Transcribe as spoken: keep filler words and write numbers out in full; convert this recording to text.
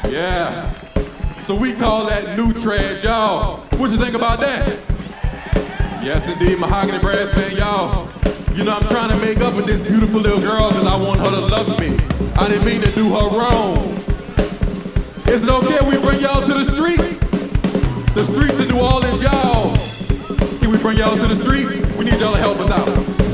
Yeah. So we call that new trad, y'all. What you think about that? Yes, indeed, Mahogany Brass Band, y'all. You know, I'm trying to make up with this beautiful little girl because I want her to love me. I didn't mean to do her wrong. Is it okay if we bring y'all to the streets? The streets of New Orleans, y'all. Can we bring y'all to the streets? We need y'all to help us out.